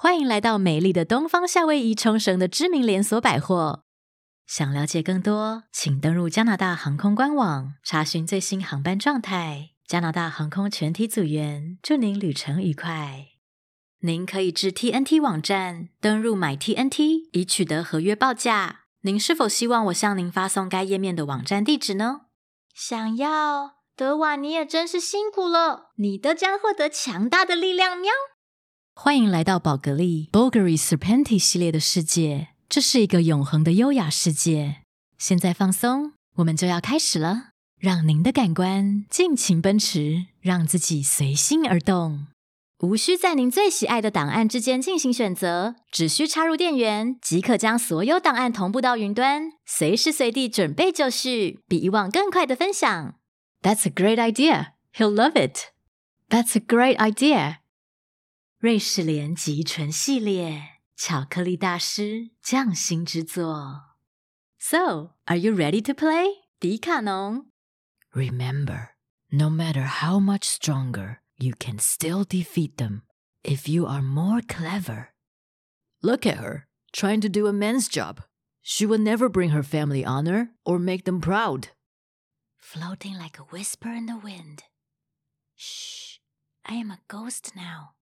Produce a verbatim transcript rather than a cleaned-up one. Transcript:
欢迎来到美丽的东方夏威夷冲绳的知名连锁百货。想了解更多，请登入加拿大航空官网，查询最新航班状态。加拿大航空全体组员祝您旅程愉快。您可以至 T N T 网站登入买 T N T 以取得合约报价。您是否希望我向您发送该页面的网站地址呢？想要。德瓦，你也真是辛苦了，你的将获得强大的力量喵。欢迎来到宝格丽 Bulgari Serpenti 系列的世界，这是一个永恒的优雅世界。现在放松，我们就要开始了。让您的感官尽情奔驰，让自己随心而动。无需在您最喜爱的档案之间进行选择，只需插入电源，即可将所有档案同步到云端，随时随地准备就绪，比以往更快的分享。That's a great idea. He'll love it. That's a great idea. 瑞士莲极纯系列，巧克力大师匠心之作。So, are you ready to play? 迪卡侬。 Remember, no matter how much stronger, you can still defeat them if you are more clever. Look at her, trying to do a man's job. She will never bring her family honor or make them proud. Floating like a whisper in the wind. Shh, I am a ghost now.